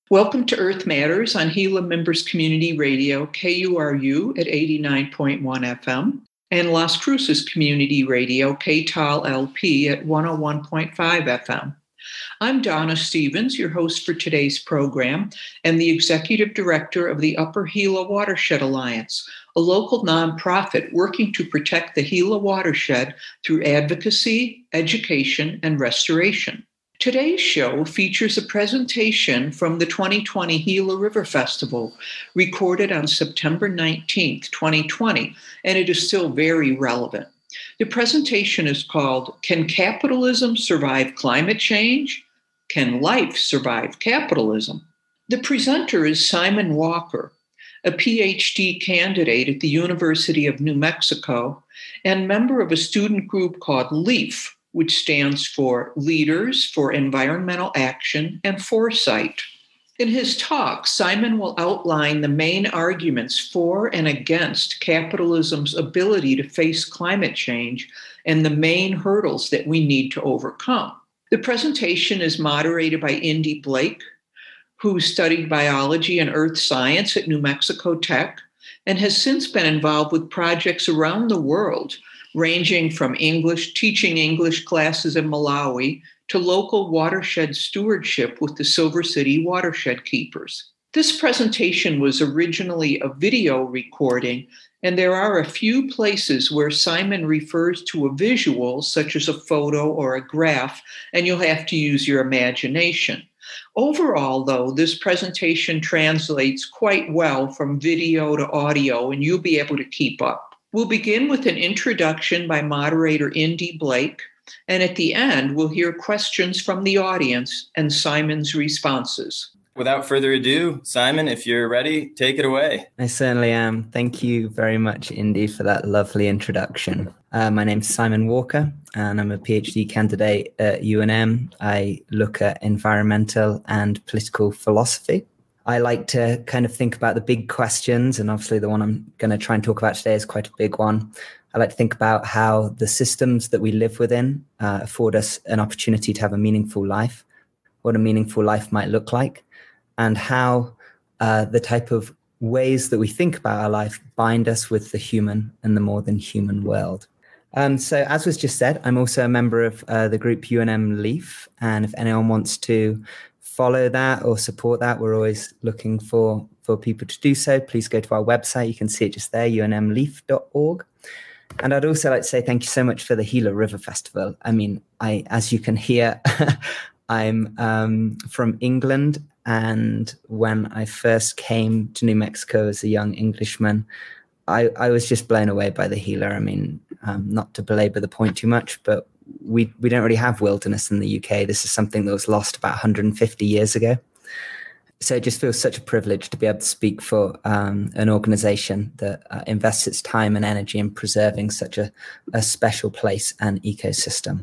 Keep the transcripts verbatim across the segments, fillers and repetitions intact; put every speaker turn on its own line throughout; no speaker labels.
Welcome to Earth Matters on Gila Members Community Radio, K U R U at eighty-nine point one F M, and Las Cruces Community Radio, K T A L L P at one oh one point five F M. I'm Donna Stevens, your host for today's program, and the Executive Director of the Upper Gila Watershed Alliance, a local nonprofit working to protect the Gila watershed through advocacy, education, and restoration. Today's show features a presentation from the twenty twenty Gila River Festival, recorded on September nineteenth, twenty twenty, and it is still very relevant. The presentation is called, Can Capitalism Survive Climate Change? Can Life Survive Capitalism? The presenter is Simon Walker, a P H D candidate at the University of New Mexico and member of a student group called LEAF, which stands for Leaders for Environmental Action and Foresight. In his talk, Simon will outline the main arguments for and against capitalism's ability to face climate change and the main hurdles that we need to overcome. The presentation is moderated by Indy Blake, who studied biology and earth science at New Mexico Tech and has since been involved with projects around the world, ranging from English, teaching English classes in Malawi to local watershed stewardship with the Silver City Watershed Keepers. This presentation was originally a video recording, and there are a few places where Simon refers to a visual, such as a photo or a graph, and you'll have to use your imagination. Overall, though, this presentation translates quite well from video to audio, and you'll be able to keep up. We'll begin with an introduction by moderator Indy Blake, and at the end, we'll hear questions from the audience and Simon's responses.
Without further ado, Simon, if you're ready, take it away.
I certainly am. Thank you very much, Indy, for that lovely introduction. Uh, my name's Simon Walker, and I'm a P H D candidate at U N M. I look at environmental and political philosophy. I like to kind of think about the big questions, and obviously the one I'm going to try and talk about today is quite a big one. I like to think about how the systems that we live within uh, afford us an opportunity to have a meaningful life, what a meaningful life might look like, and how uh, the type of ways that we think about our life bind us with the human and the more than human world. Um, so as was just said, I'm also a member of uh, the group U N M LEAF, and if anyone wants to follow that or support that, we're always looking for, for people to do so. Please go to our website. You can see it just there, u n m leaf dot org. And I'd also like to say thank you so much for the Gila River Festival. I mean, I, as you can hear, I'm um, from England. And when I first came to New Mexico as a young Englishman, I, I was just blown away by the Gila. I mean, um, not to belabor the point too much, but we we don't really have wilderness in the U K. This is something that was lost about one hundred fifty years ago. So it just feels such a privilege to be able to speak for um, an organization that uh, invests its time and energy in preserving such a, a special place and ecosystem.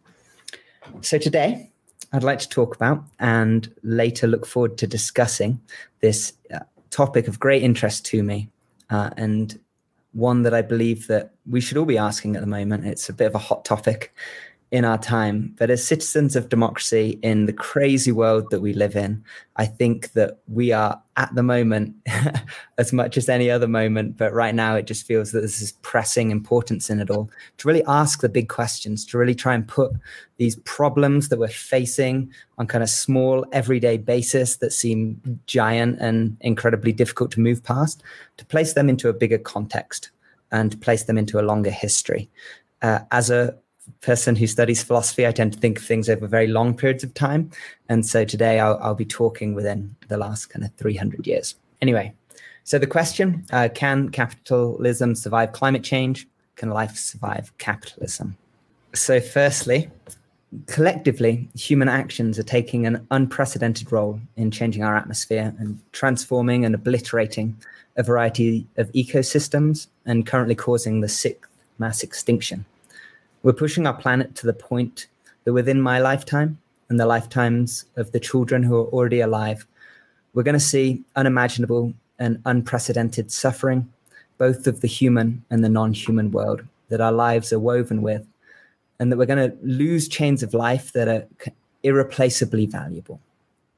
So today, I'd like to talk about and later look forward to discussing this uh, topic of great interest to me uh, and one that I believe that we should all be asking at the moment. It's a bit of a hot topic in our time, but as citizens of democracy in the crazy world that we live in, I think that we are at the moment, as much as any other moment, but right now it just feels that there's this pressing importance in it all, to really ask the big questions, to really try and put these problems that we're facing on kind of small everyday basis that seem giant and incredibly difficult to move past, to place them into a bigger context and to place them into a longer history. Uh, as a person who studies philosophy, I tend to think of things over very long periods of time. And so today I'll, I'll be talking within the last kind of three hundred years. Anyway, so the question, uh, can capitalism survive climate change? Can life survive capitalism? So firstly, collectively, human actions are taking an unprecedented role in changing our atmosphere and transforming and obliterating a variety of ecosystems and currently causing the sixth mass extinction. We're pushing our planet to the point that within my lifetime and the lifetimes of the children who are already alive, we're going to see unimaginable and unprecedented suffering, both of the human and the non-human world, that our lives are woven with, and that we're going to lose chains of life that are irreplaceably valuable.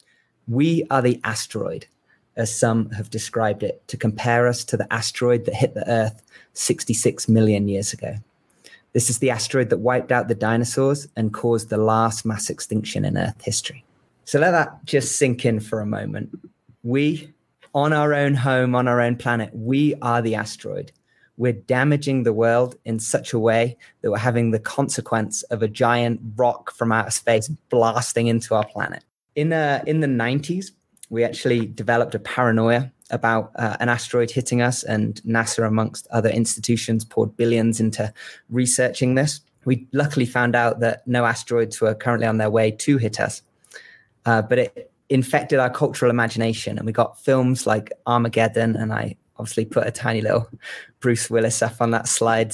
We are the asteroid, as some have described it, to compare us to the asteroid that hit the Earth sixty-six million years ago. This is the asteroid that wiped out the dinosaurs and caused the last mass extinction in Earth history. So let that just sink in for a moment. We, on our own home, on our own planet, we are the asteroid. We're damaging the world in such a way that we're having the consequence of a giant rock from outer space blasting into our planet. In, uh, in the nineties, we actually developed a paranoia about uh, an asteroid hitting us, and NASA, amongst other institutions, poured billions into researching this. We luckily found out that no asteroids were currently on their way to hit us, uh, but it infected our cultural imagination, and we got films like Armageddon, and I obviously put a tiny little Bruce Willis up on that slide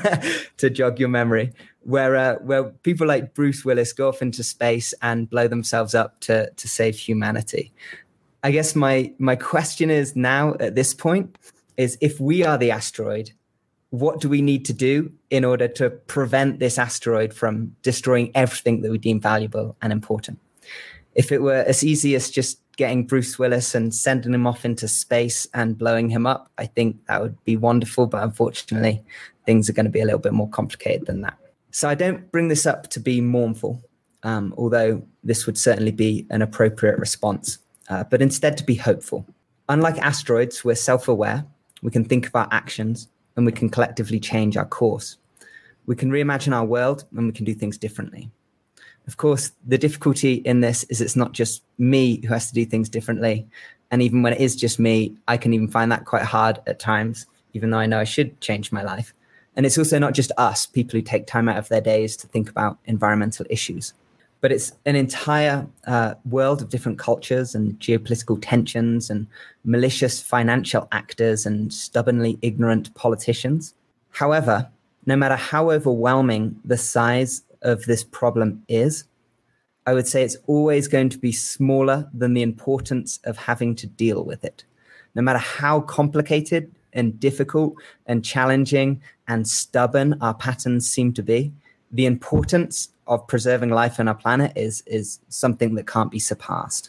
to jog your memory, where uh, where people like Bruce Willis go off into space and blow themselves up to to save humanity. I guess my my question is now at this point is, if we are the asteroid, what do we need to do in order to prevent this asteroid from destroying everything that we deem valuable and important? If it were as easy as just getting Bruce Willis and sending him off into space and blowing him up, I think that would be wonderful. But unfortunately, things are going to be a little bit more complicated than that. So I don't bring this up to be mournful, um, although this would certainly be an appropriate response. Uh, but instead to be hopeful. Unlike asteroids, we're self-aware, we can think of our actions, and we can collectively change our course. We can reimagine our world, and we can do things differently. Of course, the difficulty in this is it's not just me who has to do things differently. And even when it is just me, I can even find that quite hard at times, even though I know I should change my life. And it's also not just us, people who take time out of their days to think about environmental issues. But it's an entire uh, world of different cultures and geopolitical tensions and malicious financial actors and stubbornly ignorant politicians. However, no matter how overwhelming the size of this problem is, I would say it's always going to be smaller than the importance of having to deal with it. No matter how complicated and difficult and challenging and stubborn our patterns seem to be, the importance of preserving life on our planet is, is something that can't be surpassed.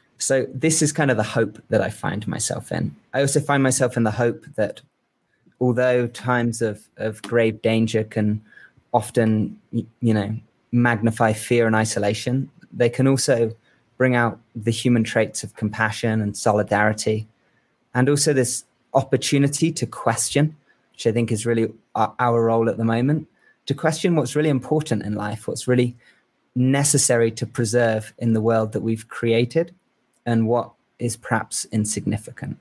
So this is kind of the hope that I find myself in. I also find myself in the hope that although times of, of grave danger can often, you know, magnify fear and isolation, they can also bring out the human traits of compassion and solidarity, and also this opportunity to question, which I think is really our, our role at the moment, to question what's really important in life, what's really necessary to preserve in the world that we've created, and what is perhaps insignificant.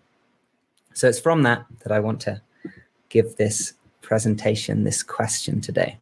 So it's from that that I want to give this presentation, this question today.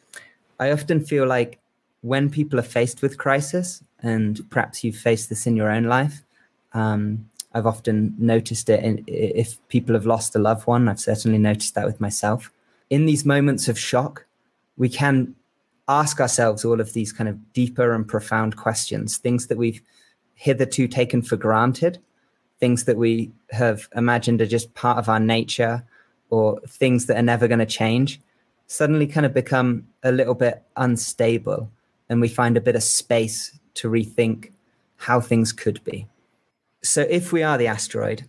I often feel like when people are faced with crisis, and perhaps you've faced this in your own life, um, I've often noticed it in, if people have lost a loved one. I've certainly noticed that with myself. In these moments of shock, we can ask ourselves all of these kind of deeper and profound questions, things that we've hitherto taken for granted, things that we have imagined are just part of our nature, or things that are never going to change, suddenly kind of become a little bit unstable, and we find a bit of space to rethink how things could be. So if we are the asteroid,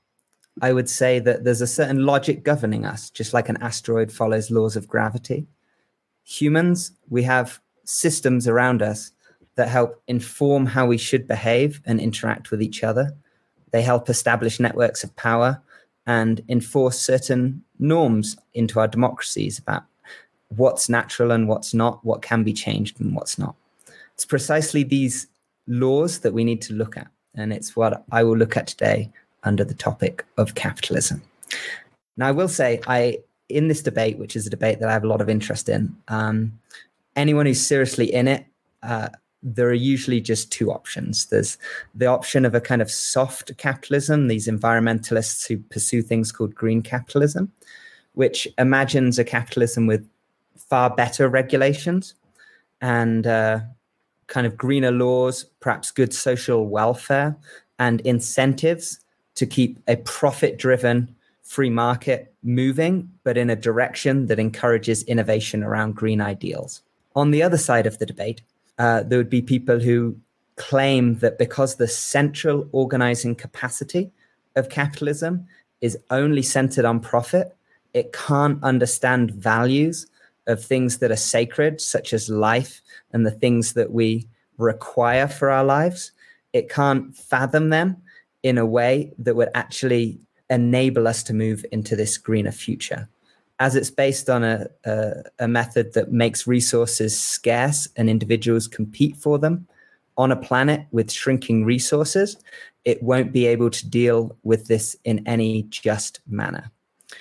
I would say that there's a certain logic governing us, just like an asteroid follows laws of gravity. Humans, we have systems around us that help inform how we should behave and interact with each other. They help establish networks of power and enforce certain norms into our democracies about what's natural and what's not, what can be changed and what's not. It's precisely these laws that we need to look at, and it's what I will look at today under the topic of capitalism. Now, I will say, I in this debate, which is a debate that I have a lot of interest in, um, anyone who's seriously in it, uh, there are usually just two options. There's the option of a kind of soft capitalism, these environmentalists who pursue things called green capitalism, which imagines a capitalism with far better regulations and uh, kind of greener laws, perhaps good social welfare and incentives to keep a profit-driven free market moving, but in a direction that encourages innovation around green ideals. On the other side of the debate, uh, there would be people who claim that because the central organizing capacity of capitalism is only centered on profit, it can't understand values of things that are sacred, such as life and the things that we require for our lives. It can't fathom them in a way that would actually enable us to move into this greener future. As it's based on a, a, a method that makes resources scarce and individuals compete for them on a planet with shrinking resources, it won't be able to deal with this in any just manner.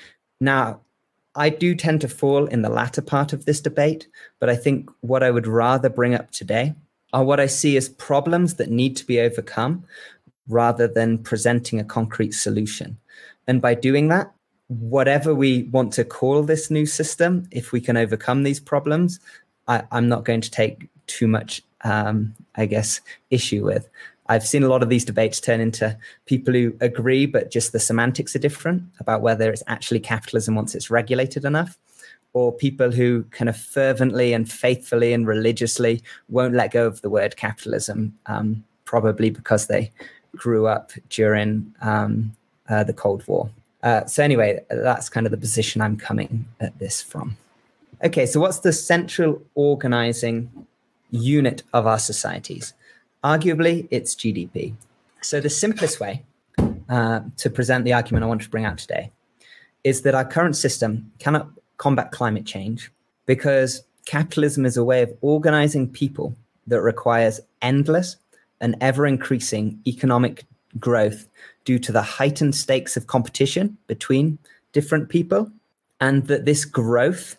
Now, I do tend to fall in the latter part of this debate, but I think what I would rather bring up today are what I see as problems that need to be overcome rather than presenting a concrete solution. And by doing that, whatever we want to call this new system, if we can overcome these problems, I, I'm not going to take too much, um, I guess, issue with. I've seen a lot of these debates turn into people who agree, but just the semantics are different about whether it's actually capitalism once it's regulated enough, or people who kind of fervently and faithfully and religiously won't let go of the word capitalism, um, probably because they grew up during um, uh, the Cold War. Uh, so anyway, that's kind of the position I'm coming at this from. Okay, so what's the central organizing unit of our societies? Arguably, it's G D P. So the simplest way uh, to present the argument I want to bring out today is that our current system cannot combat climate change because capitalism is a way of organizing people that requires endless and ever-increasing economic growth due to the heightened stakes of competition between different people, and that this growth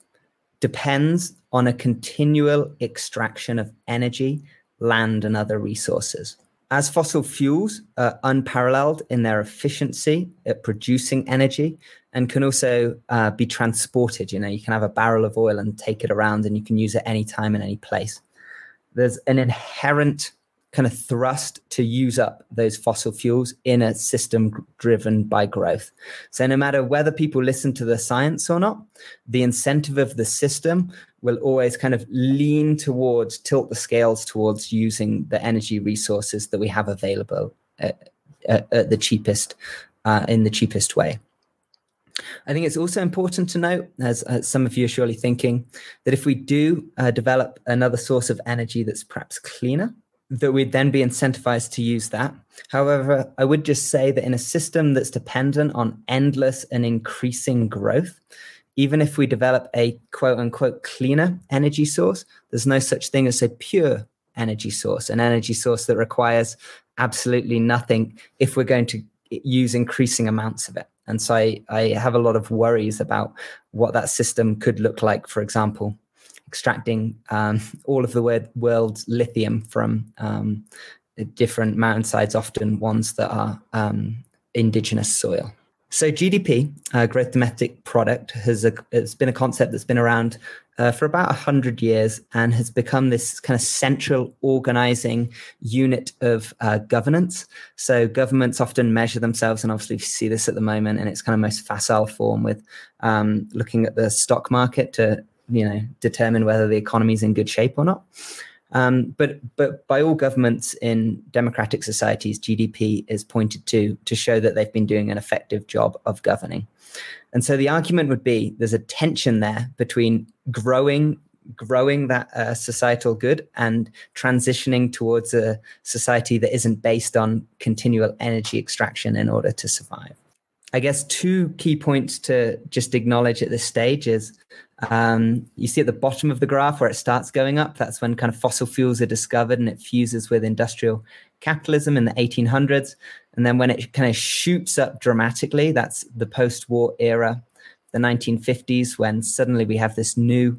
depends on a continual extraction of energy, land, and other resources. As fossil fuels are unparalleled in their efficiency at producing energy and can also uh, be transported, you know, you can have a barrel of oil and take it around and you can use it any time in any place. There's an inherent kind of thrust to use up those fossil fuels in a system driven by growth. So no matter whether people listen to the science or not, the incentive of the system will always kind of lean towards, tilt the scales towards using the energy resources that we have available at, at, at the cheapest, uh, in the cheapest way. I think it's also important to note, as, as some of you are surely thinking, that if we do uh, develop another source of energy that's perhaps cleaner, that we'd then be incentivized to use that. However, I would just say that in a system that's dependent on endless and increasing growth, even if we develop a quote unquote cleaner energy source, there's no such thing as a pure energy source, an energy source that requires absolutely nothing if we're going to use increasing amounts of it. And so I, I have a lot of worries about what that system could look like, for example, extracting um, all of the word, world's lithium from um, different mountainsides, often ones that are um, indigenous soil. So G D P, uh, growth domestic product, has a, it's been a concept that's been around uh, for about one hundred years and has become this kind of central organizing unit of uh, governance. So governments often measure themselves, and obviously you see this at the moment in its kind of most facile form with um, looking at the stock market to you know, determine whether the economy is in good shape or not. Um, but but by all governments in democratic societies, G D P is pointed to to show that they've been doing an effective job of governing. And so the argument would be there's a tension there between growing growing that uh, societal good and transitioning towards a society that isn't based on continual energy extraction in order to survive. I guess two key points to just acknowledge at this stage is um, you see at the bottom of the graph where it starts going up, that's when kind of fossil fuels are discovered and it fuses with industrial capitalism in the eighteen hundreds. And then when it kind of shoots up dramatically, that's the post-war era, the nineteen fifties, when suddenly we have this new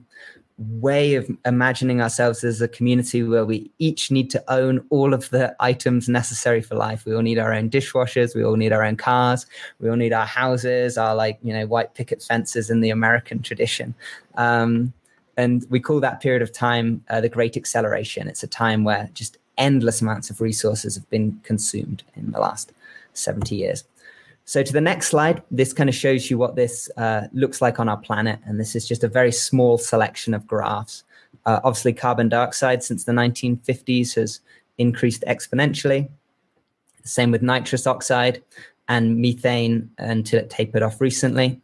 way of imagining ourselves as a community where we each need to own all of the items necessary for life. We all need our own dishwashers. We all need our own cars. We all need our houses, our like, you know, white picket fences in the American tradition. Um, and we call that period of time uh, the Great Acceleration. It's a time where just endless amounts of resources have been consumed in the last seventy years. So to the next slide, this kind of shows you what this uh, looks like on our planet. And this is just a very small selection of graphs. Uh, obviously, carbon dioxide since the nineteen fifties has increased exponentially. Same with nitrous oxide and methane until it tapered off recently.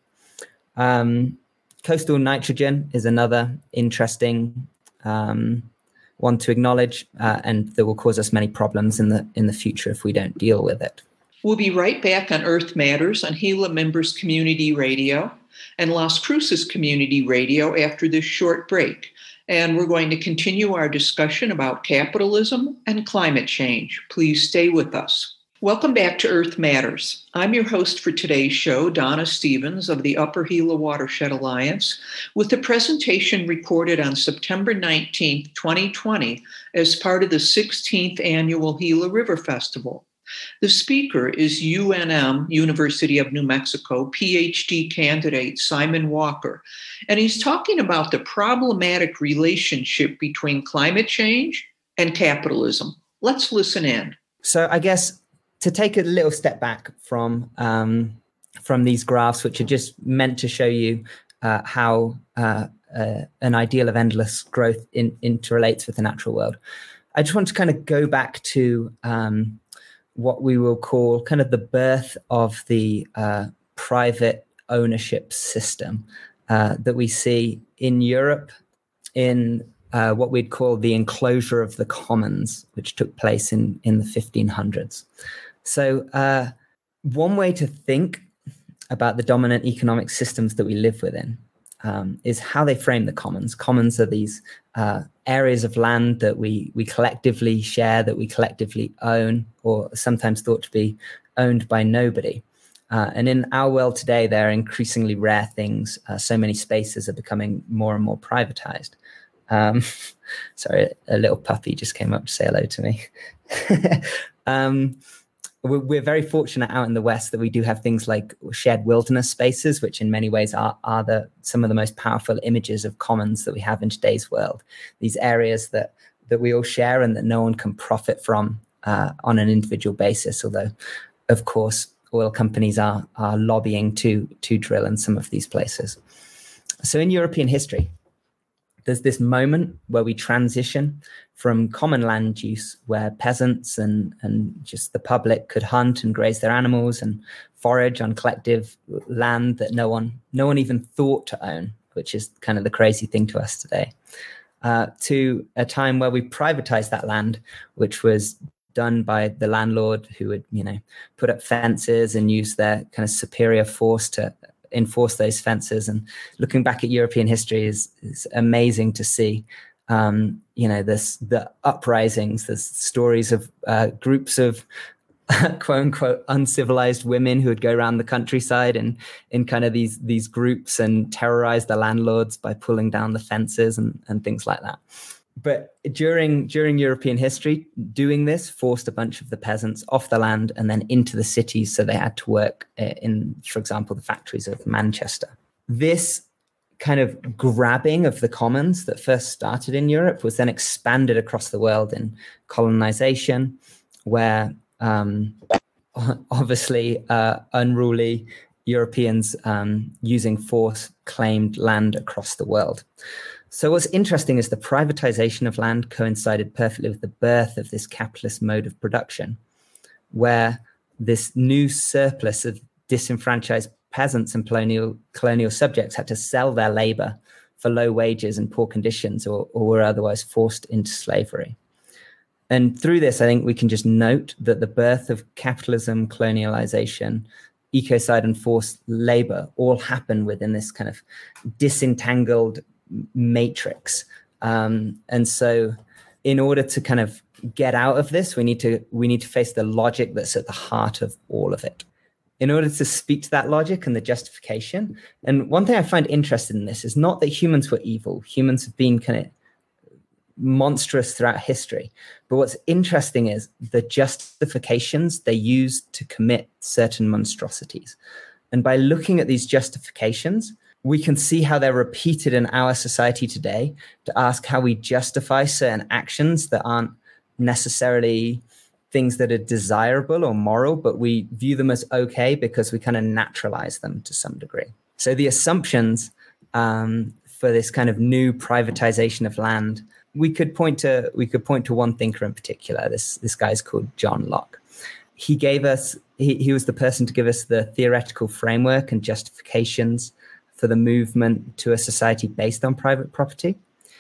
Um, coastal nitrogen is another interesting um, one to acknowledge, uh, and that will cause us many problems in the in the future if we don't deal with it.
We'll be right back on Earth Matters on Gila Members Community Radio and Las Cruces Community Radio after this short break. And we're going to continue our discussion about capitalism and climate change. Please stay with us. Welcome back to Earth Matters. I'm your host for today's show, Donna Stevens of the Upper Gila Watershed Alliance, with the presentation recorded on September nineteenth, twenty twenty, as part of the sixteenth Annual Gila River Festival. The speaker is U N M, University of New Mexico, P H D candidate Simon Walker, and he's talking about the problematic relationship between climate change and capitalism. Let's listen in.
So I guess to take a little step back from um, from these graphs, which are just meant to show you uh, how uh, uh, an ideal of endless growth in, interrelates with the natural world, I just want to kind of go back to um, what we will call kind of the birth of the uh, private ownership system uh, that we see in Europe in uh, what we'd call the enclosure of the commons, which took place in, in the fifteen hundreds. So uh, one way to think about the dominant economic systems that we live within um, is how they frame the commons. Commons are these uh, areas of land that we we collectively share, that we collectively own, or sometimes thought to be owned by nobody. Uh, and in our world today, they're increasingly rare things. Uh, so many spaces are becoming more and more privatized. Um, sorry, a little puppy just came up to say hello to me. um, we're, we're very fortunate out in the West that we do have things like shared wilderness spaces, which in many ways are, are the some of the most powerful images of commons that we have in today's world. These areas that, that we all share and that no one can profit from uh, on an individual basis, although, of course, oil companies are, are lobbying to, to drill in some of these places. So in European history, there's this moment where we transition from common land use, where peasants and, and just the public could hunt and graze their animals and forage on collective land that no one no one even thought to own, which is kind of the crazy thing to us today, uh, to a time where we privatized that land, which was done by the landlord, who would, you know, put up fences and use their kind of superior force to enforce those fences. And looking back at European history is, is amazing to see, um, you know, this, the uprisings, the stories of uh, groups of quote unquote uncivilized women who would go around the countryside and in kind of these, these groups and terrorize the landlords by pulling down the fences and, and things like that. But during during European history, doing this forced a bunch of the peasants off the land and then into the cities. So they had to work in, for example, the factories of Manchester. This kind of grabbing of the commons that first started in Europe was then expanded across the world in colonization, where um, obviously uh, unruly Europeans um, using force claimed land across the world. So what's interesting is the privatization of land coincided perfectly with the birth of this capitalist mode of production, where this new surplus of disenfranchised peasants and colonial, colonial subjects had to sell their labor for low wages and poor conditions, or, or were otherwise forced into slavery. And through this, I think we can just note that the birth of capitalism, colonialization, ecocide, and forced labor all happen within this kind of disentangled matrix. Um, and so in order to kind of get out of this, we need to we need to face the logic that's at the heart of all of it. In order to speak to that logic and the justification, and one thing I find interesting in this is not that humans were evil. Humans have been kind of monstrous throughout history. But what's interesting is the justifications they used to commit certain monstrosities. And by looking at these justifications, we can see how they're repeated in our society today to ask how we justify certain actions that aren't necessarily things that are desirable or moral, but we view them as okay because we kind of naturalize them to some degree. So the assumptions um, for this kind of new privatization of land we could point to we could point to one thinker in particular. This this guy's called John Locke. He gave us he, he was the person to give us the theoretical framework and justifications for the movement to a society based on private property.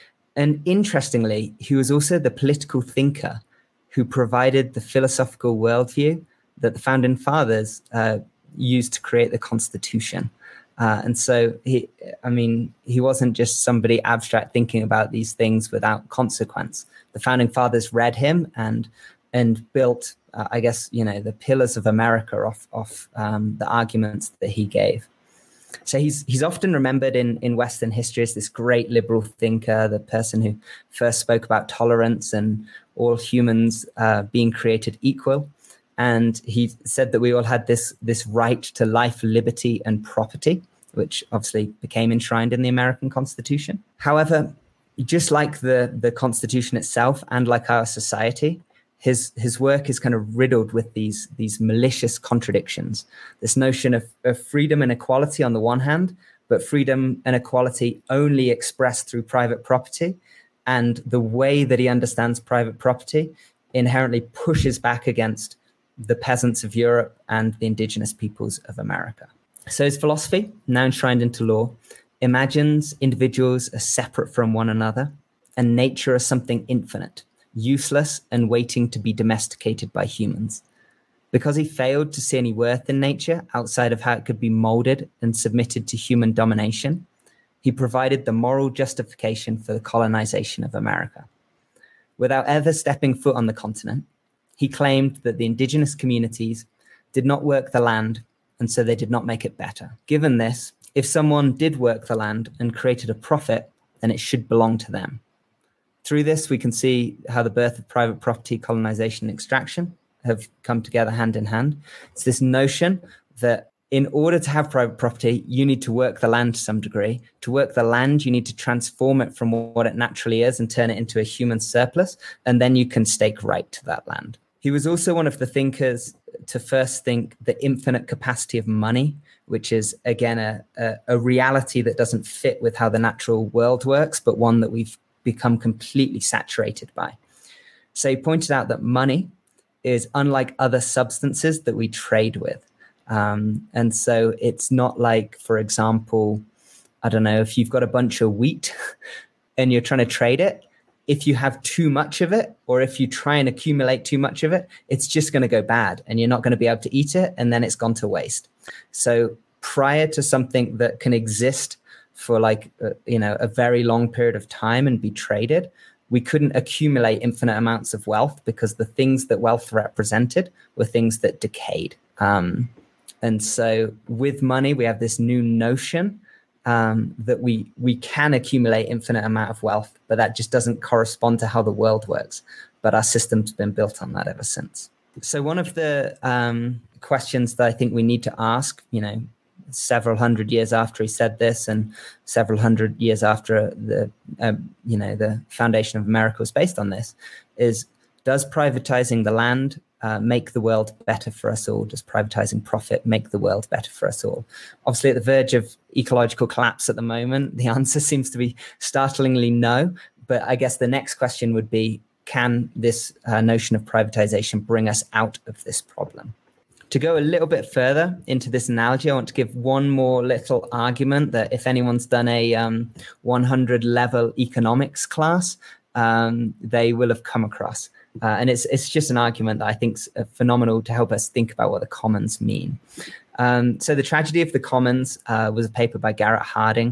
And interestingly, he was also the political thinker who provided the philosophical worldview that the founding fathers uh, used to create the Constitution. Uh, and so, he, I mean, he wasn't just somebody abstract thinking about these things without consequence. The founding fathers read him and and built, uh, I guess, you know, the pillars of America off, off um, the arguments that he gave. So he's he's often remembered in, in Western history as this great liberal thinker, the person who first spoke about tolerance and all humans uh, being created equal. And he said that we all had this, this right to life, liberty, and property, which obviously became enshrined in the American Constitution. However, just like the, the Constitution itself and like our society, his his work is kind of riddled with these, these malicious contradictions. This notion of, of freedom and equality on the one hand, but freedom and equality only expressed through private property. And the way that he understands private property inherently pushes back against the peasants of Europe and the indigenous peoples of America. So his philosophy, now enshrined into law, imagines individuals as separate from one another and nature as something infinite, useless and waiting to be domesticated by humans. Because he failed to see any worth in nature outside of how it could be molded and submitted to human domination, he provided the moral justification for the colonization of America. Without ever stepping foot on the continent, he claimed that the indigenous communities did not work the land, and so they did not make it better. Given this, if someone did work the land and created a profit, then it should belong to them. Through this, we can see how the birth of private property, colonization, and extraction have come together hand in hand. It's this notion that in order to have private property, you need to work the land to some degree. To work the land, you need to transform it from what it naturally is and turn it into a human surplus, and then you can stake right to that land. He was also one of the thinkers to first think the infinite capacity of money, which is, again, a, a, a reality that doesn't fit with how the natural world works, but one that we've become completely saturated by. So he pointed out that money is unlike other substances that we trade with. Um, and so it's not like, for example, I don't know, if you've got a bunch of wheat and you're trying to trade it, if you have too much of it, or if you try and accumulate too much of it, it's just going to go bad and you're not going to be able to eat it, and then it's gone to waste. So prior to something that can exist for like, uh, you know, a very long period of time and be traded, we couldn't accumulate infinite amounts of wealth because the things that wealth represented were things that decayed. Um, and so with money, we have this new notion Um, that we we can accumulate infinite amount of wealth, but that just doesn't correspond to how the world works. But our system's been built on that ever since. So one of the um, questions that I think we need to ask, you know, several hundred years after he said this, and several hundred years after the um, you know the foundation of America was based on this, is: does privatizing the land Uh, make the world better for us all? Does privatizing profit make the world better for us all? Obviously, at the verge of ecological collapse at the moment, the answer seems to be startlingly no. But I guess the next question would be, can this uh, notion of privatization bring us out of this problem? To go a little bit further into this analogy, I want to give one more little argument that if anyone's done a um, one hundred level economics class, um, they will have come across. Uh, and it's it's just an argument that I think is phenomenal to help us think about what the commons mean. Um, so the tragedy of the commons uh, was a paper by Garrett Harding.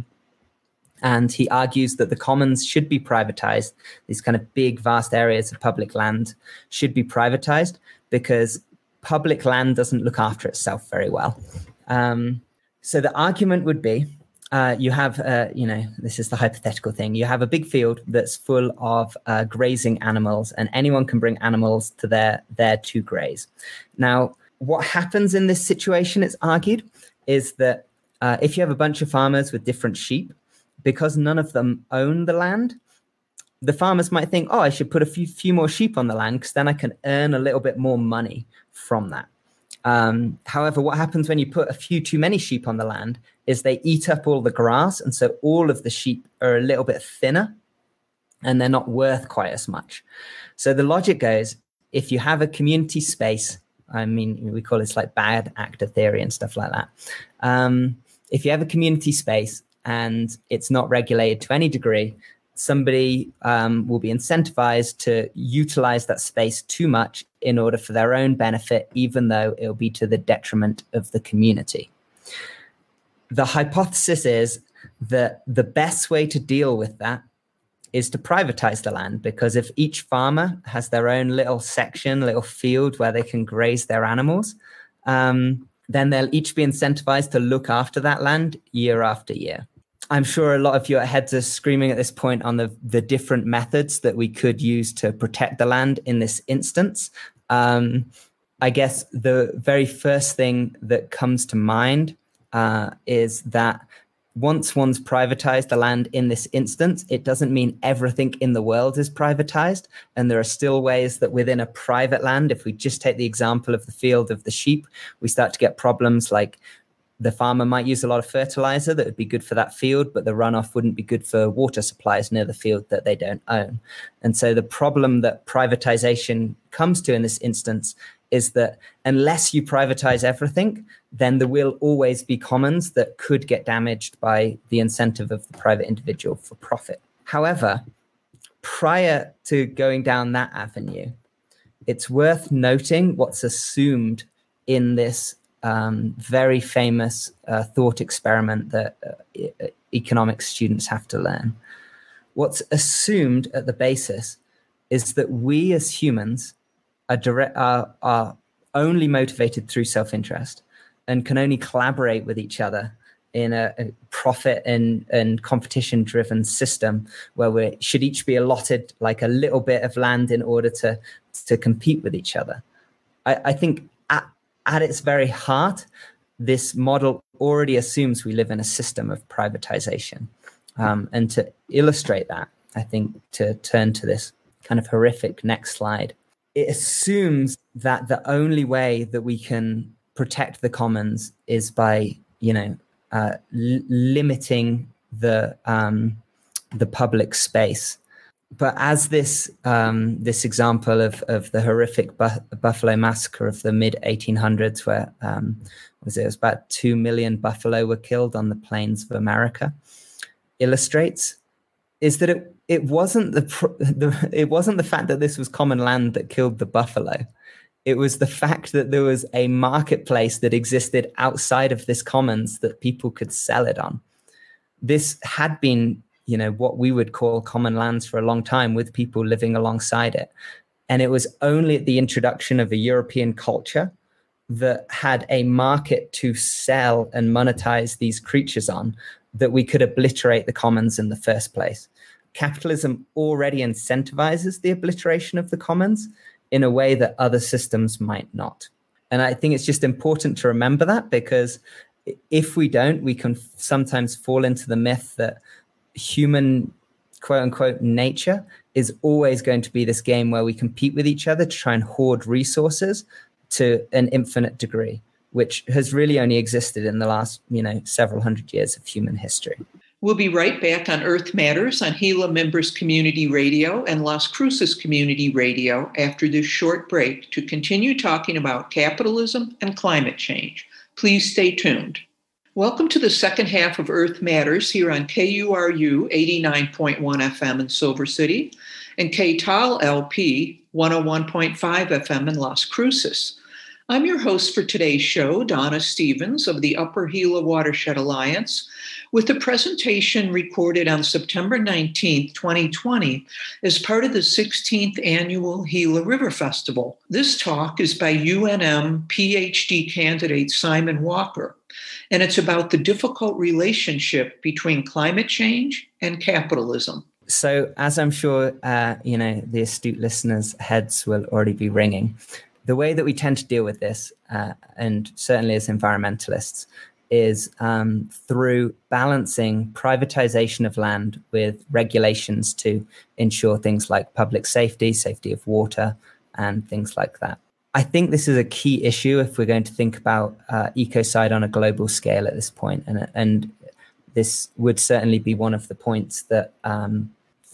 And he argues that the commons should be privatized. These kind of big, vast areas of public land should be privatized because public land doesn't look after itself very well. Um, so the argument would be, Uh, you have, uh, you know, this is the hypothetical thing. You have a big field that's full of uh, grazing animals, and anyone can bring animals to there, there to graze. Now, what happens in this situation, it's argued, is that uh, if you have a bunch of farmers with different sheep, because none of them own the land, the farmers might think, oh, I should put a few, few more sheep on the land because then I can earn a little bit more money from that. Um, however, what happens when you put a few too many sheep on the land is they eat up all the grass. And so all of the sheep are a little bit thinner. and they're not worth quite as much. So the logic goes, if you have a community space, I mean, we call it like bad actor theory and stuff like that. Um, if you have a community space and it's not regulated to any degree, somebody um, will be incentivized to utilize that space too much in order for their own benefit, even though it'll be to the detriment of the community. The hypothesis is that the best way to deal with that is to privatize the land, because if each farmer has their own little section, little field where they can graze their animals, um, then they'll each be incentivized to look after that land year after year. I'm sure a lot of your heads are screaming at this point on the, the different methods that we could use to protect the land in this instance. Um, I guess the very first thing that comes to mind uh, is that once one's privatized the land in this instance, it doesn't mean everything in the world is privatized. And there are still ways that within a private land, if we just take the example of the field of the sheep, we start to get problems like the farmer might use a lot of fertilizer that would be good for that field, but the runoff wouldn't be good for water supplies near the field that they don't own. And so the problem that privatization comes to in this instance is that unless you privatize everything, then there will always be commons that could get damaged by the incentive of the private individual for profit. However, prior to going down that avenue, it's worth noting what's assumed in this um, very famous uh, thought experiment that uh, economics students have to learn. What's assumed at the basis is that we as humans are, direct, are, are only motivated through self-interest and can only collaborate with each other in a, a profit and, and competition-driven system where we should each be allotted like a little bit of land in order to, to compete with each other. I, I think at, at its very heart, this model already assumes we live in a system of privatization. Um, and to illustrate that, I think to turn to this kind of horrific next slide, it assumes that the only way that we can protect the commons is by, you know, uh, l- limiting the um, the public space. But as this um, this example of of the horrific bu- buffalo massacre of the mid eighteen hundreds, where um, was it, it was about two million buffalo were killed on the plains of America, illustrates, is that it it wasn't the, the it wasn't the fact that this was common land that killed the buffalo. It was the fact that there was a marketplace that existed outside of this commons that people could sell it on. This had been, you know, what we would call common lands for a long time, with people living alongside it. And it was only at the introduction of a European culture that had a market to sell and monetize these creatures on that we could obliterate the commons in the first place. Capitalism already incentivizes the obliteration of the commons in a way that other systems might not. And I think it's just important to remember that, because if we don't, we can sometimes fall into the myth that human quote unquote nature is always going to be this game where we compete with each other to try and hoard resources to an infinite degree, which has really only existed in the last, you know, several hundred years of human history.
We'll be right back on Earth Matters on Gila Members Community Radio and Las Cruces Community Radio after this short break to continue talking about capitalism and climate change. Please stay tuned. Welcome to the second half of Earth Matters here on K U R U eighty-nine point one F M in Silver City and K T A L L P one oh one point five F M in Las Cruces. I'm your host for today's show, Donna Stevens of the Upper Gila Watershed Alliance, with a presentation recorded on September nineteenth, twenty twenty, as part of the sixteenth Annual Gila River Festival. This talk is by U N M P H D candidate Simon Walker, and it's about the difficult relationship between climate change and capitalism.
So, as I'm sure, uh, you know, the astute listeners' heads will already be ringing, the way that we tend to deal with this, uh, and certainly as environmentalists, is um, through balancing privatization of land with regulations to ensure things like public safety, safety of water, and things like that. I think this is a key issue if we're going to think about uh, ecocide on a global scale at this point. And, and this would certainly be one of the points that um,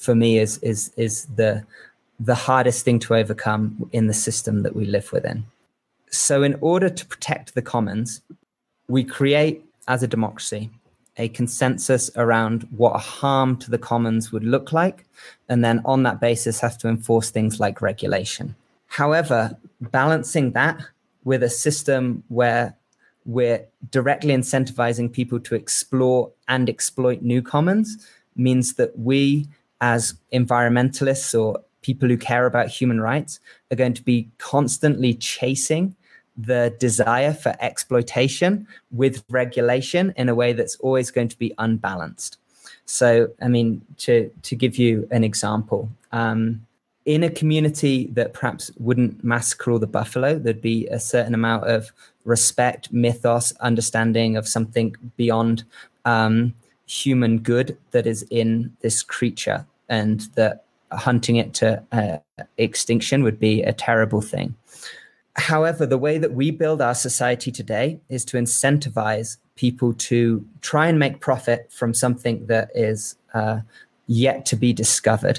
for me is is is the the hardest thing to overcome in the system that we live within. So in order to protect the commons, we create, as a democracy, a consensus around what a harm to the commons would look like, and then on that basis have to enforce things like regulation. However, balancing that with a system where we're directly incentivizing people to explore and exploit new commons means that we, as environmentalists or people who care about human rights, are going to be constantly chasing the desire for exploitation with regulation in a way that's always going to be unbalanced. So, I mean, to, to give you an example, um, in a community that perhaps wouldn't massacre all the buffalo, there'd be a certain amount of respect, mythos, understanding of something beyond um, human good that is in this creature, and that hunting it to uh, extinction would be a terrible thing. However, the way that we build our society today is to incentivize people to try and make profit from something that is uh, yet to be discovered.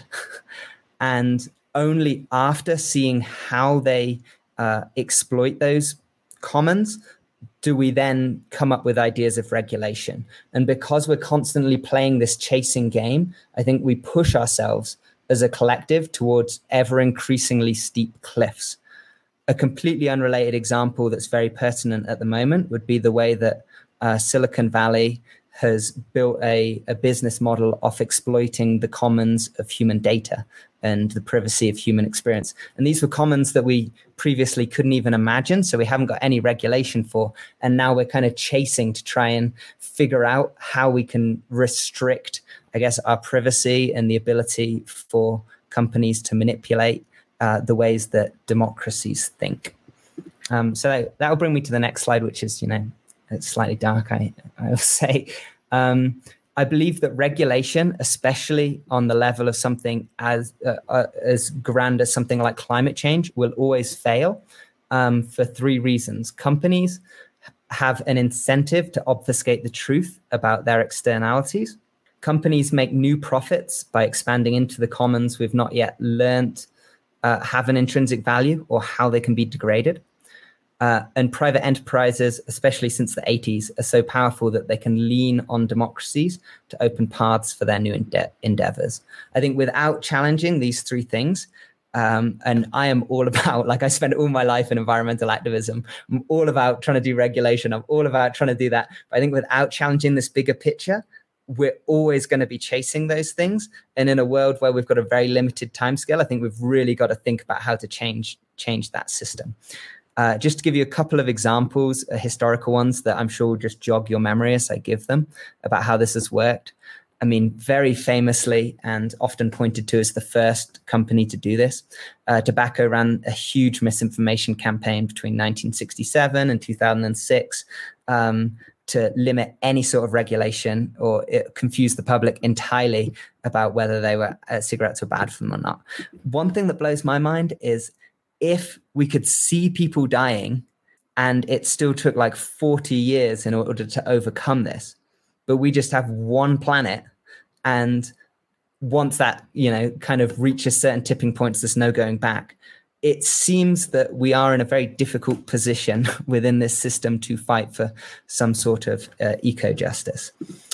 And only after seeing how they uh, exploit those commons do we then come up with ideas of regulation. And because we're constantly playing this chasing game, I think we push ourselves as a collective towards ever increasingly steep cliffs. A completely unrelated example that's very pertinent at the moment would be the way that uh, Silicon Valley has built a, a business model of exploiting the commons of human data and the privacy of human experience. And these were commons that we previously couldn't even imagine, so we haven't got any regulation for. And now we're kind of chasing to try and figure out how we can restrict, I guess, our privacy and the ability for companies to manipulate Uh, the ways that democracies think. Um, so that will bring me to the next slide, which is, you know, it's slightly dark, I, I will say. Um, I believe that regulation, especially on the level of something as uh, uh, as grand as something like climate change, will always fail um, for three reasons. Companies have an incentive to obfuscate the truth about their externalities. Companies make new profits by expanding into the commons we've not yet learned Uh, have an intrinsic value or how they can be degraded. Uh, and private enterprises, especially since the eighties, are so powerful that they can lean on democracies to open paths for their new ende- endeavors. I think without challenging these three things, um, and I am all about, like I spent all my life in environmental activism, I'm all about trying to do regulation, I'm all about trying to do that. But I think without challenging this bigger picture, we're always going to be chasing those things. And in a world where we've got a very limited timescale, I think we've really got to think about how to change change that system. Uh, just to give you a couple of examples, uh, historical ones that I'm sure will just jog your memory as I give them about how this has worked. I mean, very famously and often pointed to as the first company to do this, uh, tobacco ran a huge misinformation campaign between nineteen sixty-seven and two thousand six. Um, to limit any sort of regulation or it confuse the public entirely about whether they were uh, cigarettes were bad for them or not. One thing that blows my mind is if we could see people dying and it still took like forty years in order to overcome this, but we just have one planet, and once that, you know, kind of reaches certain tipping points, there's no going back. It seems that we are in a very difficult position within this system to fight for some sort of uh, eco-justice.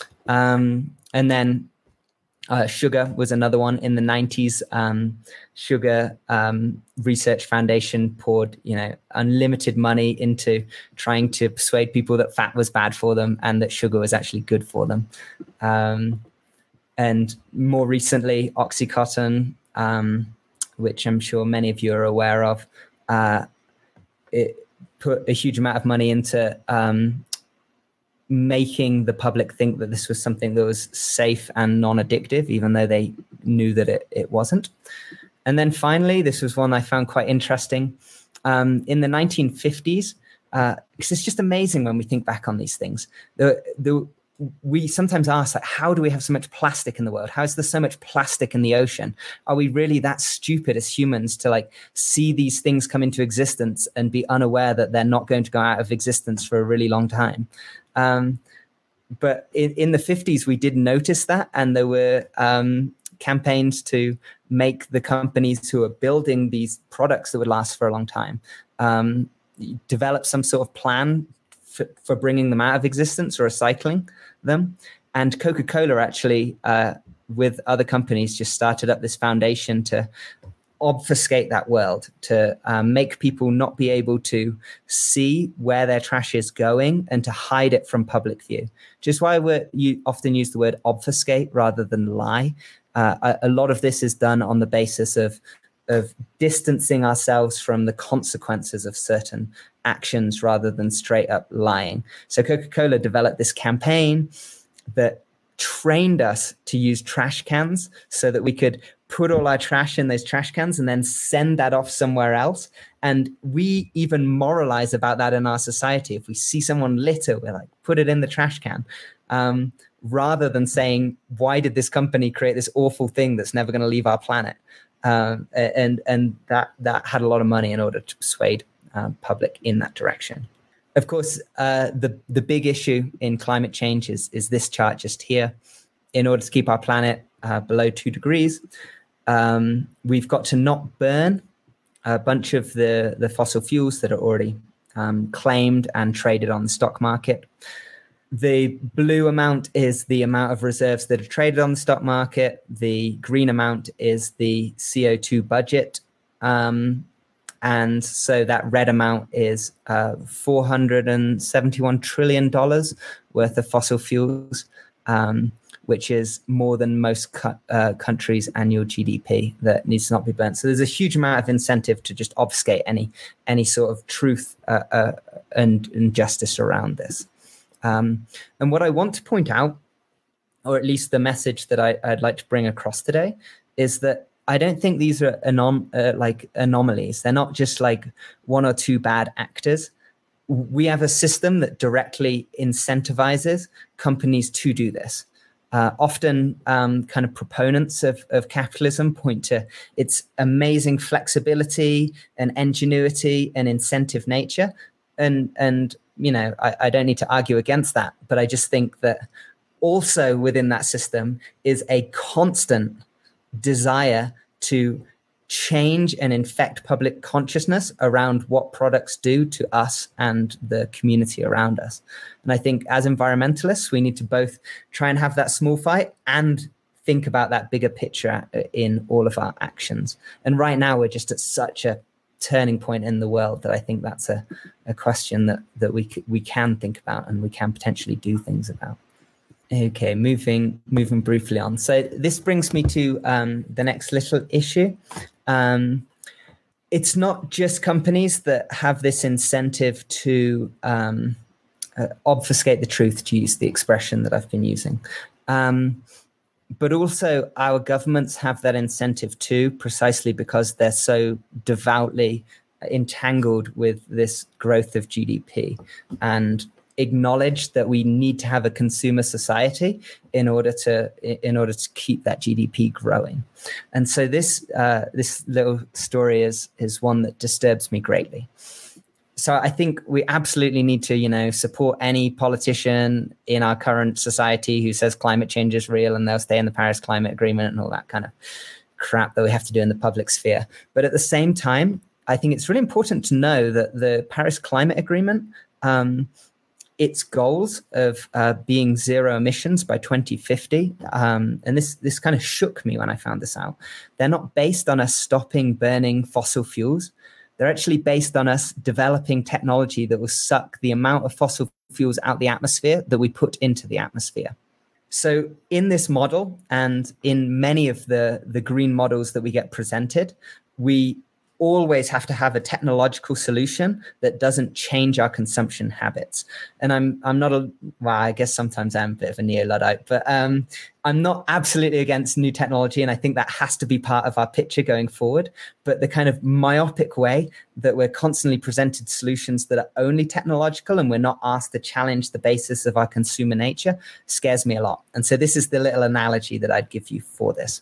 Um, and then uh, sugar was another one in the nineties. Um, Sugar um, Research Foundation poured, you know, unlimited money into trying to persuade people that fat was bad for them and that sugar was actually good for them. Um, and more recently, Oxycontin, um, which I'm sure many of you are aware of, uh, it put a huge amount of money into um, making the public think that this was something that was safe and non-addictive, even though they knew that it, it wasn't. And then finally, this was one I found quite interesting. Um, in the nineteen fifties, uh, because it's just amazing when we think back on these things. The, the, we sometimes ask, like, how do we have so much plastic in the world? How is there so much plastic in the ocean? Are we really that stupid as humans to like see these things come into existence and be unaware that they're not going to go out of existence for a really long time? Um, but in, in the fifties, we did notice that, and there were um, campaigns to make the companies who are building these products that would last for a long time um, develop some sort of plan for, for bringing them out of existence or recycling them. And Coca-Cola actually, uh, with other companies, just started up this foundation to obfuscate that world, to um, make people not be able to see where their trash is going and to hide it from public view. Which is why we you often use the word obfuscate rather than lie. Uh, a, a lot of this is done on the basis of of distancing ourselves from the consequences of certain actions rather than straight up lying. So Coca-Cola developed this campaign that trained us to use trash cans so that we could put all our trash in those trash cans and then send that off somewhere else. And we even moralize about that in our society. If we see someone litter, we're like, put it in the trash can. Um, rather than saying, why did this company create this awful thing that's never going to leave our planet? Um, and and that that had a lot of money in order to persuade uh, public in that direction. Of course, uh, the, the big issue in climate change is, is this chart just here. In order to keep our planet uh, below two degrees, um, we've got to not burn a bunch of the, the fossil fuels that are already um, claimed and traded on the stock market. The blue amount is the amount of reserves that are traded on the stock market. The green amount is the C O two budget. Um, and so that red amount is uh, four hundred seventy-one trillion dollars worth of fossil fuels, um, which is more than most cu- uh, countries' annual G D P that needs to not be burnt. So there's a huge amount of incentive to just obfuscate any any sort of truth uh, uh, and, and justice around this. Um, and what I want to point out, or at least the message that I, I'd like to bring across today, is that I don't think these are anom- uh, like anomalies. They're not just like one or two bad actors. We have a system that directly incentivizes companies to do this. Uh, often um, kind of proponents of, of capitalism point to its amazing flexibility and ingenuity and incentive nature. And, and you know, I, I don't need to argue against that, but I just think that also within that system is a constant desire to change and infect public consciousness around what products do to us and the community around us. And I think as environmentalists, we need to both try and have that small fight and think about that bigger picture in all of our actions. And right now, we're just at such a turning point in the world that I think that's a, a question that, that we, c- we can think about and we can potentially do things about. Okay, moving moving briefly on. So this brings me to um, the next little issue. Um, it's not just companies that have this incentive to um, uh, obfuscate the truth, to use the expression that I've been using. Um, but also our governments have that incentive too, precisely because they're so devoutly entangled with this growth of G D P and acknowledge that we need to have a consumer society in order to in order to keep that G D P growing. And so this uh, this little story is is one that disturbs me greatly. So I think we absolutely need to, you know, support any politician in our current society who says climate change is real and they'll stay in the Paris Climate Agreement and all that kind of crap that we have to do in the public sphere. But at the same time, I think it's really important to know that the Paris Climate Agreement, um, its goals of uh, being zero emissions by twenty fifty, um, and this this kind of shook me when I found this out. They're not based on us stopping burning fossil fuels. They're actually based on us developing technology that will suck the amount of fossil fuels out the atmosphere that we put into the atmosphere. So in this model and in many of the, the green models that we get presented, we always have to have a technological solution that doesn't change our consumption habits. And I'm I'm not a, well, I guess sometimes I'm a bit of a neo-Luddite, but um, I'm not absolutely against new technology. And I think that has to be part of our picture going forward. But the kind of myopic way that we're constantly presented solutions that are only technological and we're not asked to challenge the basis of our consumer nature scares me a lot. And so this is the little analogy that I'd give you for this.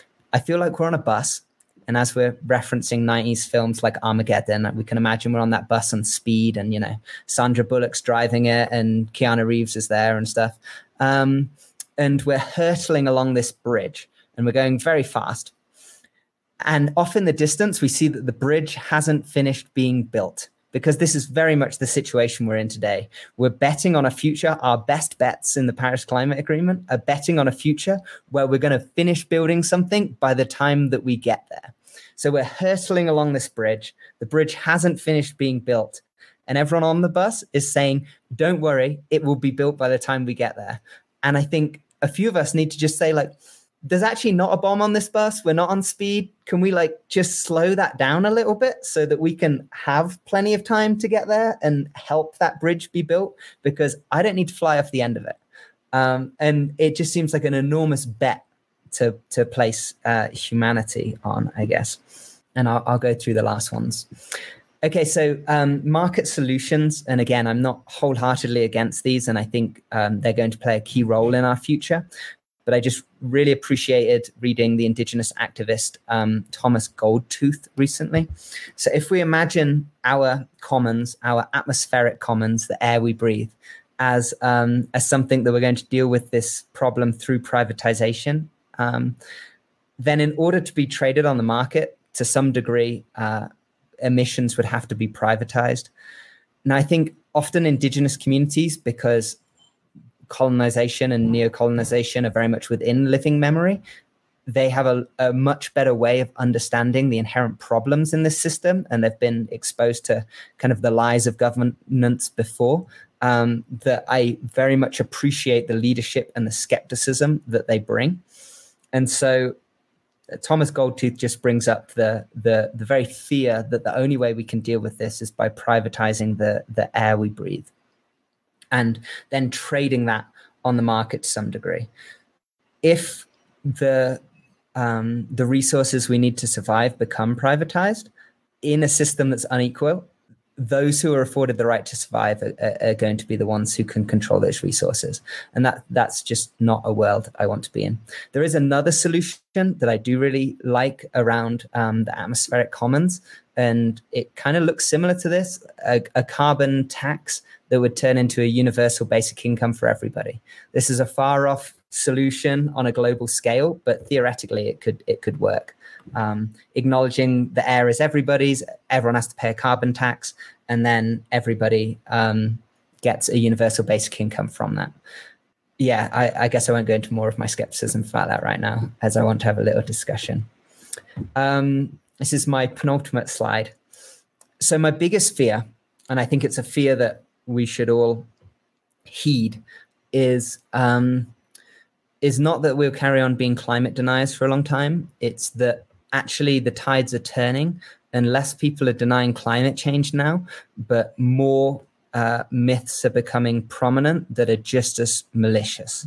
I feel like we're on a bus. And as we're referencing nineties films like Armageddon, we can imagine we're on that bus on speed and, you know, Sandra Bullock's driving it and Keanu Reeves is there and stuff. Um, and we're hurtling along this bridge. and we're going very fast. And off in the distance, we see that the bridge hasn't finished being built, because this is very much the situation we're in today. We're betting on a future. Our best bets in the Paris Climate Agreement are betting on a future where we're going to finish building something by the time that we get there. So we're hurtling along this bridge. The bridge hasn't finished being built. And everyone on the bus is saying, don't worry, it will be built by the time we get there. And I think a few of us need to just say, like, there's actually not a bomb on this bus. We're not on speed. Can we like just slow that down a little bit so that we can have plenty of time to get there and help that bridge be built? Because I don't need to fly off the end of it. Um, and it just seems like an enormous bet to, to place uh, humanity on, I guess. And I'll, I'll go through the last ones. Okay, so um, market solutions. And again, I'm not wholeheartedly against these, and I think um, they're going to play a key role in our future. But I just really appreciated reading the Indigenous activist um, Thomas Goldtooth recently. So if we imagine our commons, our atmospheric commons, the air we breathe, as um, as something that we're going to deal with this problem through privatization, um, then in order to be traded on the market, to some degree, uh, emissions would have to be privatized. Now, I think often Indigenous communities, because colonization and neocolonization are very much within living memory, they have a, a much better way of understanding the inherent problems in this system, and they've been exposed to kind of the lies of governance before, um, that I very much appreciate the leadership and the skepticism that they bring. And so uh, Thomas Goldtooth just brings up the, the, the very fear that the only way we can deal with this is by privatizing the, the air we breathe, and then trading that on the market to some degree. If the um, the resources we need to survive become privatized in a system that's unequal, those who are afforded the right to survive are, are going to be the ones who can control those resources. And that that's just not a world I want to be in. There is another solution that I do really like around um, the atmospheric commons, and it kind of looks similar to this, a, a carbon tax that would turn into a universal basic income for everybody. This is a far off solution on a global scale, but theoretically it could it could work. Um, acknowledging the air is everybody's, everyone has to pay a carbon tax, and then everybody um, gets a universal basic income from that. Yeah, I, I guess I won't go into more of my skepticism about that right now, as I want to have a little discussion. Um, this is my penultimate slide. So my biggest fear, and I think it's a fear that we should all heed, is um, is not that we'll carry on being climate deniers for a long time. It's that actually the tides are turning and less people are denying climate change now, but more uh, myths are becoming prominent that are just as malicious.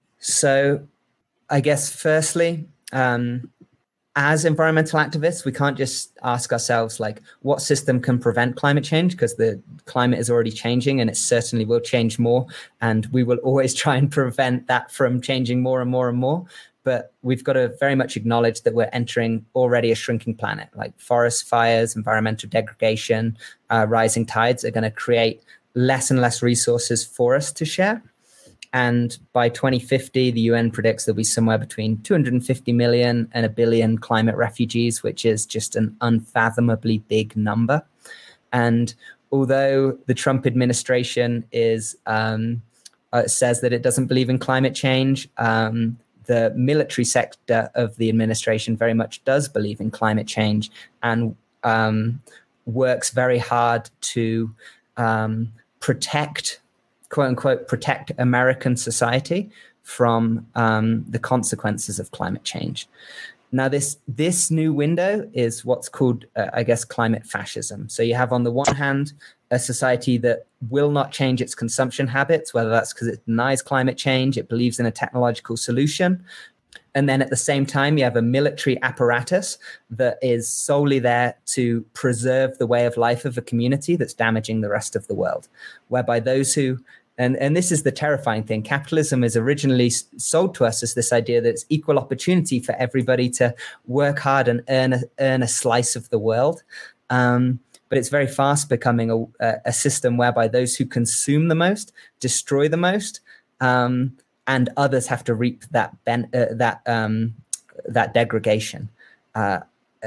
So I guess firstly, um, as environmental activists, we can't just ask ourselves, like, what system can prevent climate change? Because the climate is already changing, and it certainly will change more. And we will always try and prevent that from changing more and more and more. But we've got to very much acknowledge that we're entering already a shrinking planet. Like forest fires, environmental degradation, uh, rising tides are going to create less and less resources for us to share. And by twenty fifty, the U N predicts there'll be somewhere between two hundred fifty million and a billion climate refugees, which is just an unfathomably big number. And although the Trump administration is um, uh, says that it doesn't believe in climate change, um, the military sector of the administration very much does believe in climate change and um, works very hard to um, protect quote unquote, protect American society from um, the consequences of climate change. Now, this this new window is what's called, uh, I guess, climate fascism. So you have, on the one hand, a society that will not change its consumption habits, whether that's because it denies climate change, it believes in a technological solution. And then at the same time, you have a military apparatus that is solely there to preserve the way of life of a community that's damaging the rest of the world, whereby those who And, and this is the terrifying thing. Capitalism is originally sold to us as this idea that it's equal opportunity for everybody to work hard and earn a, earn a slice of the world. Um, but it's very fast becoming a, a system whereby those who consume the most destroy the most, um, and others have to reap that ben, uh, that um, that degradation. Uh,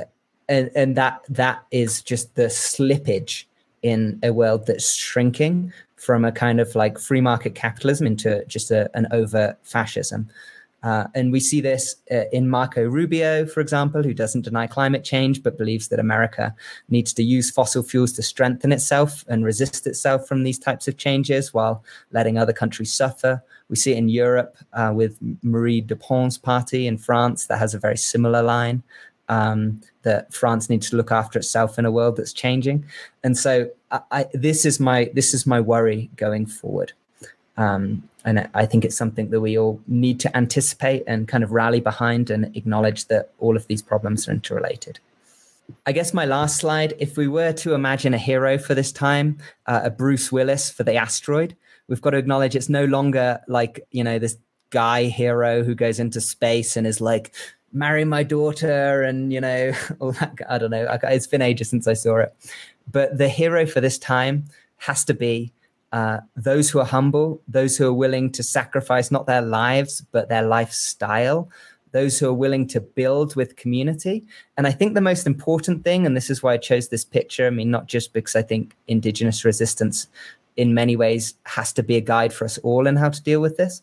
and and that that is just the slippage in a world that's shrinking from a kind of like free market capitalism into just a, an over fascism. Uh, and we see this uh, in Marco Rubio, for example, who doesn't deny climate change, but believes that America needs to use fossil fuels to strengthen itself and resist itself from these types of changes while letting other countries suffer. We see it in Europe uh, with Marie Le Pen's party in France that has a very similar line, um, that France needs to look after itself in a world that's changing. And so I, I, this is my this is my worry going forward. Um, and I think it's something that we all need to anticipate and kind of rally behind and acknowledge that all of these problems are interrelated. I guess my last slide, if we were to imagine a hero for this time, uh, a Bruce Willis for the asteroid, we've got to acknowledge it's no longer like, you know, this guy hero who goes into space and is like, marry my daughter and, you know, all that. I don't know. It's been ages since I saw it. But the hero for this time has to be Uh, those who are humble, those who are willing to sacrifice not their lives, but their lifestyle, those who are willing to build with community. And I think the most important thing, and this is why I chose this picture, I mean, not just because I think Indigenous resistance in many ways has to be a guide for us all in how to deal with this,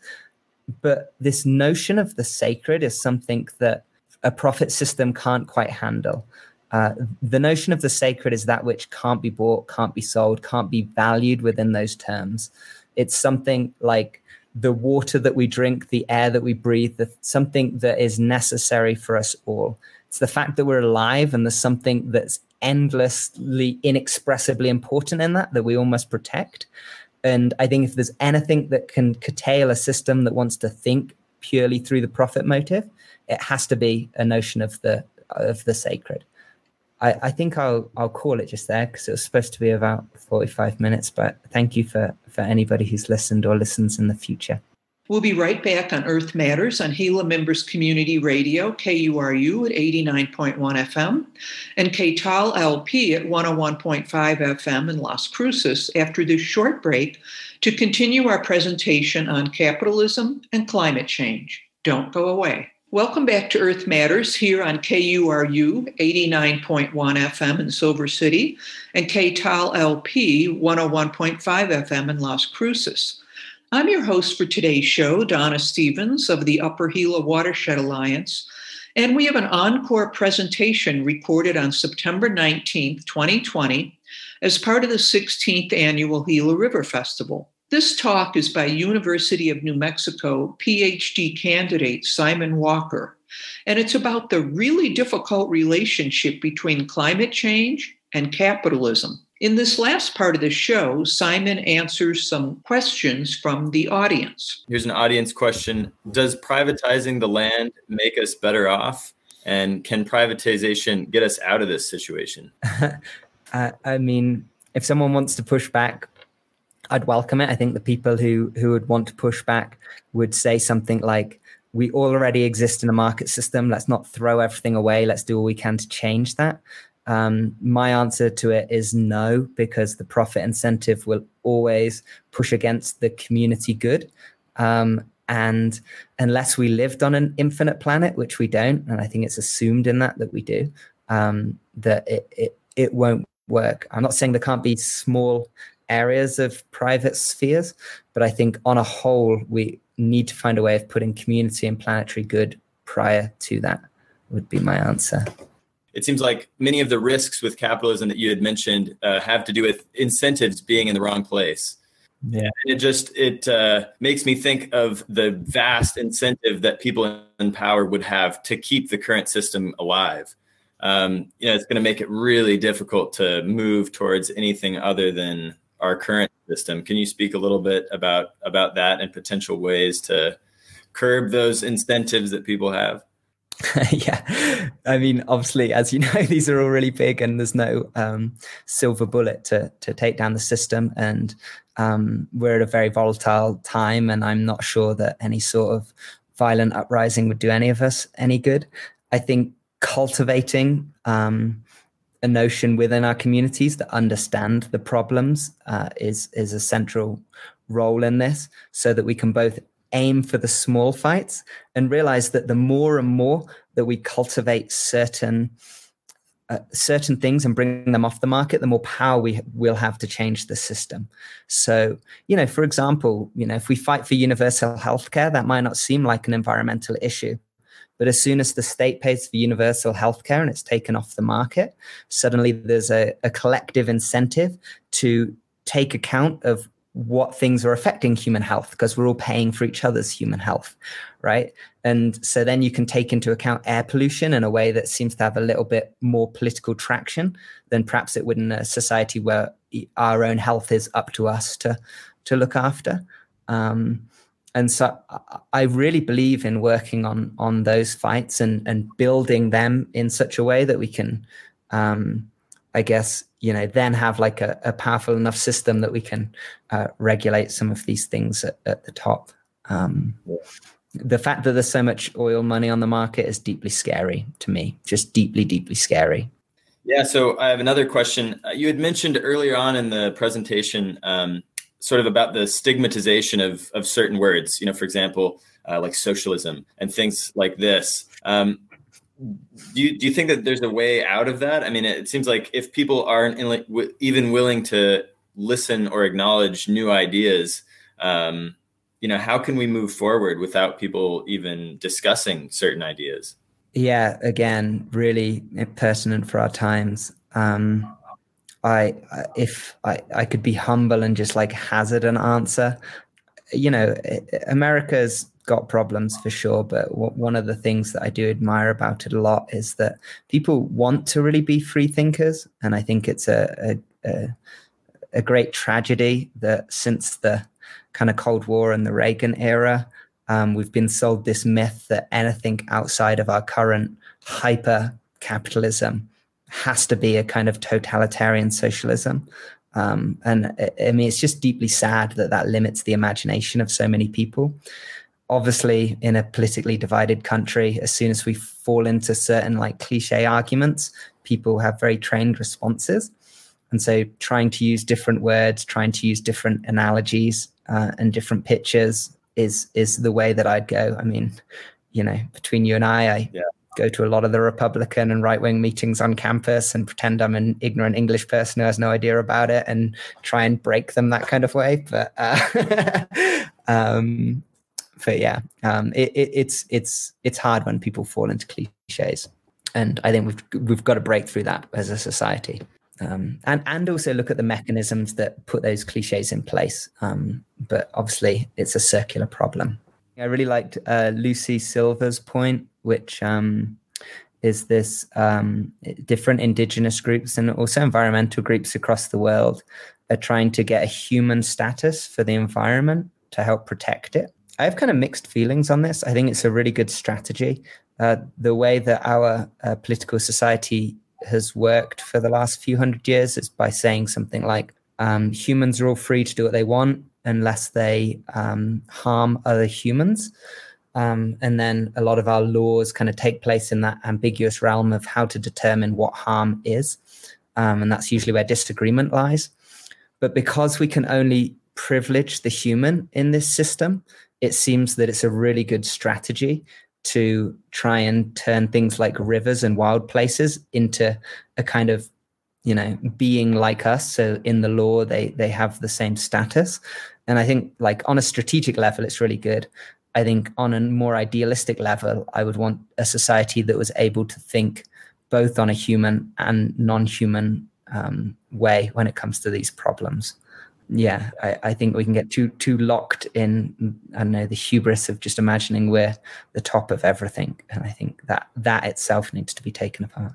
but this notion of the sacred is something that a profit system can't quite handle. Uh, the notion of the sacred is that which can't be bought, can't be sold, can't be valued within those terms. It's something like the water that we drink, the air that we breathe, the, something that is necessary for us all. It's the fact that we're alive, and there's something that's endlessly, inexpressibly important in that, that we all must protect. And I think if there's anything that can curtail a system that wants to think purely through the profit motive, it has to be a notion of the of the sacred. I, I think I'll I'll call it just there because it was supposed to be about forty-five minutes, but thank you for, for anybody who's listened or listens in the future.
We'll be right back on Earth Matters on Gila Members Community Radio, K U R U at eighty-nine point one F M, and K T A L L P at one oh one point five F M in Las Cruces after this short break to continue our presentation on capitalism and climate change. Don't go away. Welcome back to Earth Matters here on K U R U eighty-nine point one F M in Silver City and K T A L L P one oh one point five F M in Las Cruces. I'm your host for today's show, Donna Stevens of the Upper Gila Watershed Alliance, and we have an encore presentation recorded on September nineteenth, twenty twenty, as part of the sixteenth Annual Gila River Festival. This talk is by University of New Mexico PhD candidate Simon Walker, and it's about the really difficult relationship between climate change and capitalism. In this last part of the show, Simon answers some questions from the audience.
Here's an audience question. Does privatizing the land make us better off? And can privatization get us out of this situation?
uh, I mean, if someone wants to push back, I'd welcome it. I think the people who, who would want to push back would say something like, we already exist in a market system. Let's not throw everything away. Let's do all we can to change that. Um, my answer to it is no, because the profit incentive will always push against the community good. Um, and unless we lived on an infinite planet, which we don't, and I think it's assumed in that that we do, um, that it, it, it won't work. I'm not saying there can't be small areas of private spheres, but I think on a whole, we need to find a way of putting community and planetary good prior to that, would be my answer.
It seems like many of the risks with capitalism that you had mentioned uh, have to do with incentives being in the wrong place.
Yeah,
it just it uh, makes me think of the vast incentive that people in power would have to keep the current system alive. Um, you know, it's going to make it really difficult to move towards anything other than our current system. Can you speak a little bit about about that and potential ways to curb those incentives that people have?
Yeah, I mean, obviously, as you know, these are all really big, and there's no um, silver bullet to to take down the system. And um, we're at a very volatile time, and I'm not sure that any sort of violent uprising would do any of us any good. I think cultivating um, a notion within our communities that understand the problems uh, is is a central role in this, so that we can both aim for the small fights and realize that the more and more that we cultivate certain uh, certain things and bring them off the market, the more power we will have to change the system. So, you know, for example, you know, if we fight for universal healthcare, that might not seem like an environmental issue. But as soon as the state pays for universal healthcare and it's taken off the market, suddenly there's a, a collective incentive to take account of what things are affecting human health, because we're all paying for each other's human health, right? And so then you can take into account air pollution in a way that seems to have a little bit more political traction than perhaps it would in a society where our own health is up to us to, to look after. Um, and so I really believe in working on, on those fights and, and building them in such a way that we can, um, I guess, you know, then have like a, a powerful enough system that we can uh, regulate some of these things at, at the top. Um, yeah. The fact that there's so much oil money on the market is deeply scary to me, just deeply, deeply scary.
Yeah. So I have another question. You had mentioned earlier on in the presentation, um, sort of about the stigmatization of, of certain words, you know, for example, uh, like socialism and things like this. Um, Do you, do you think that there's a way out of that? I mean, it seems like if people aren't in, like, w- even willing to listen or acknowledge new ideas, um, you know, how can we move forward without people even discussing certain ideas?
Yeah, again, really pertinent for our times. Um, I, if I, I could be humble and just like hazard an answer, you know, America's got problems for sure, but w- one of the things that I do admire about it a lot is that people want to really be free thinkers. And I think it's a, a, a, a great tragedy that since the kind of Cold War and the Reagan era, um, we've been sold this myth that anything outside of our current hyper capitalism has to be a kind of totalitarian socialism. Um, and I mean, it's just deeply sad that that limits the imagination of so many people. Obviously, in a politically divided country, as soon as we fall into certain like cliche arguments, people have very trained responses. And so trying to use different words, trying to use different analogies uh, and different pictures is is the way that I'd go. I mean, you know, between you and I, I yeah. go to a lot of the Republican and right-wing meetings on campus and pretend I'm an ignorant English person who has no idea about it and try and break them that kind of way. But uh, um, but yeah, um, it, it, it's it's it's hard when people fall into cliches, and I think we've we've got to break through that as a society, um, and and also look at the mechanisms that put those cliches in place. Um, but obviously, it's a circular problem. I really liked uh, Lucy Silver's point, which um, is this um, different indigenous groups and also environmental groups across the world are trying to get a human status for the environment to help protect it. I have kind of mixed feelings on this. I think it's a really good strategy. Uh, the way that our uh, political society has worked for the last few hundred years is by saying something like um, humans are all free to do what they want unless they um, harm other humans. Um, and then a lot of our laws kind of take place in that ambiguous realm of how to determine what harm is. Um, and that's usually where disagreement lies. But because we can only privilege the human in this system, it seems that it's a really good strategy to try and turn things like rivers and wild places into a kind of, you know, being like us. So in the law, they they have the same status. And I think like on a strategic level, it's really good. I think on a more idealistic level, I would want a society that was able to think both on a human and non-human um, way when it comes to these problems. Yeah, I, I think we can get too too locked in, I don't know, the hubris of just imagining we're the top of everything. And I think that that itself needs to be taken apart.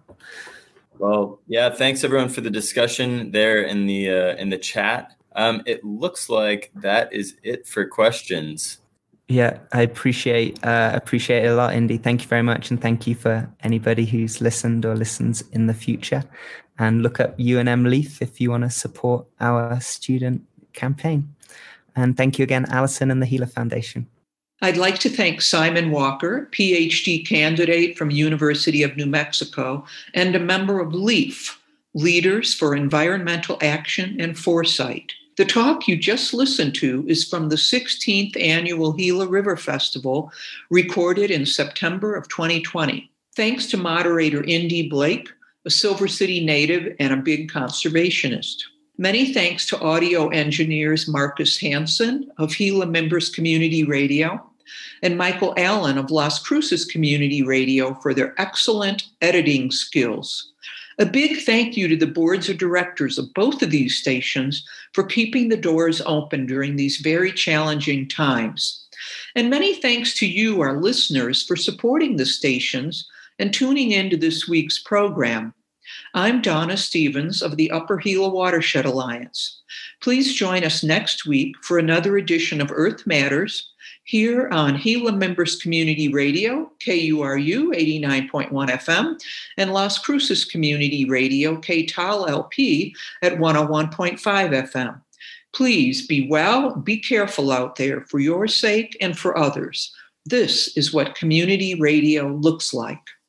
Well, yeah, thanks everyone for the discussion there in the uh, in the chat. Um, it looks like that is it for questions.
Yeah, I appreciate uh, appreciate it a lot, Indy. Thank you very much. And thank you for anybody who's listened or listens in the future. And look up U N M Leaf if you want to support our student campaign. And thank you again, Alison and the Healer Foundation.
I'd like to thank Simon Walker, P H D candidate from University of New Mexico and a member of LEAF, Leaders for Environmental Action and Foresight. The talk you just listened to is from the sixteenth Annual Gila River Festival, recorded in September of twenty twenty. Thanks to moderator Indy Blake, a Silver City native and a big conservationist. Many thanks to audio engineers Marcus Hansen of Gila Members Community Radio and Michael Allen of Las Cruces Community Radio for their excellent editing skills. A big thank you to the boards of directors of both of these stations for keeping the doors open during these very challenging times. And many thanks to you, our listeners, for supporting the stations and tuning in to this week's program. I'm Donna Stevens of the Upper Gila Watershed Alliance. Please join us next week for another edition of Earth Matters here on Gila Members Community Radio, K U R U eighty-nine point one F M, and Las Cruces Community Radio, K T A L L P at one oh one point five F M. Please be well, be careful out there for your sake and for others. This is what community radio looks like.